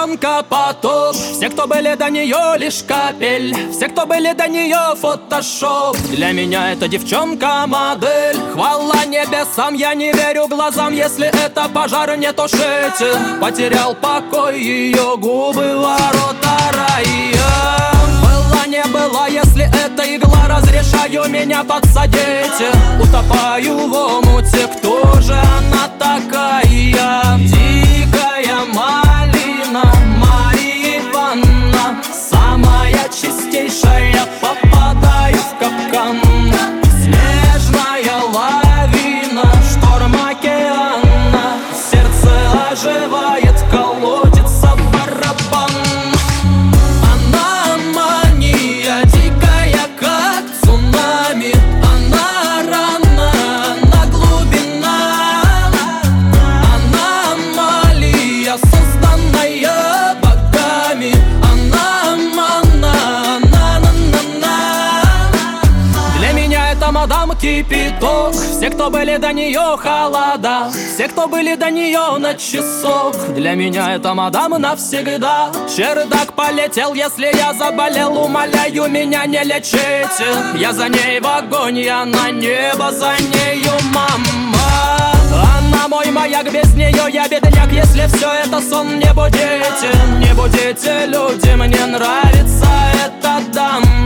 девчонка поток. Все, кто были до нее, лишь капель. Все, кто были до нее, фотошоп. Для меня эта девчонка модель. Хвала небесам, я не верю глазам. Если это пожар, не тушите. Потерял покой ее губы, ворота рая. Была не была, если это игла, разрешаю меня подсадить. Утопаю в омуте, кто же она такая? Дикая малина, Мария Ивановна, самая чистейшая, попадаю в капкан. Снежная лавина, шторм океана, сердце оживает, колотится барабан. Она мания дикая, как цунами. Она рана, она глубина. Аномалия, созданная богами. Она мана, на-на-на-на. Для меня это мадам кипяток. Все, кто были до нее, холода. Все, кто были до нее на часок. Для меня это мадам навсегда. Чердак полетел, если я заболел. Умоляю, меня не лечите. Я за ней в огонь, я на небо за нею, мама. Она мой маяк, без нее я бедняк. Если все это сон, не будете. Не будете, люди, мне нравится эта дама.